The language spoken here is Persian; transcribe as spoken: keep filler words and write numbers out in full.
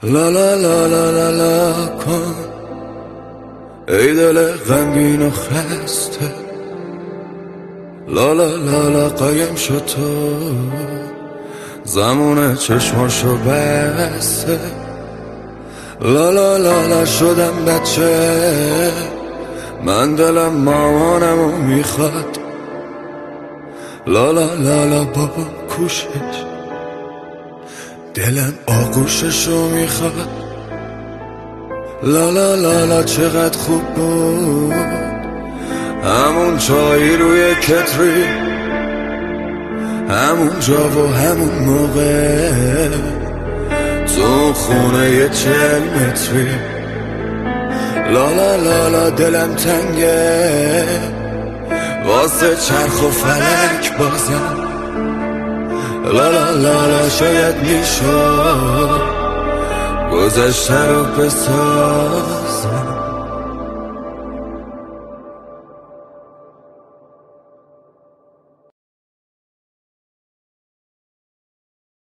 لا لا لا لا لا لا کن ای دل غمگین و خسته، لا لا لا لا قایم شد تو زمان چشماشو بسته، لا لا لا لا شدم بچه، من دلم مامانمو میخواد، لا لا لا لا بابا کوشش، دلم آغوششو میخواد، لا لا لا لا چقدر خوب بود همون چایی روی کتری، همون جا و همون موقع تو خونه یه چل متری، لا لا لا لا دلم تنگه واسه چرخ و فلک بازم، لا لا لا لا شاید میشد گذشته رو بسازم.